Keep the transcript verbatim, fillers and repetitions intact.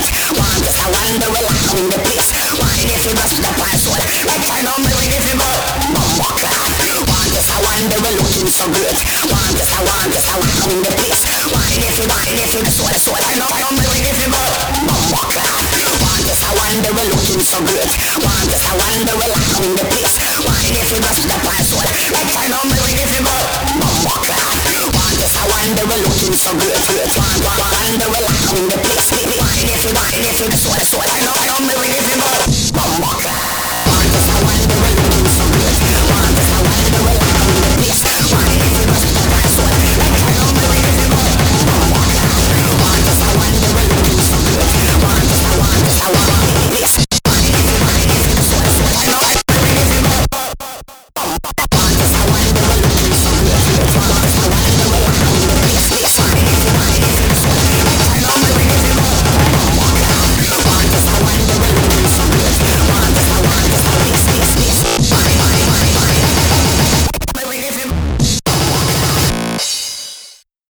it. Want this, I wonder will I in the place. Wine if you brush the password. Like turn on me with if you go. Bumbo clap. Want this, I wonder will looking so good. Want this, I want this, I want in the place. Wine if you wine if you the soda soda. Turn on me with if you go. Bumbo clap. Want this, I wonder will looking so good. Want this, I wonder will I in the place. Wine if you brush the password. Like turn on me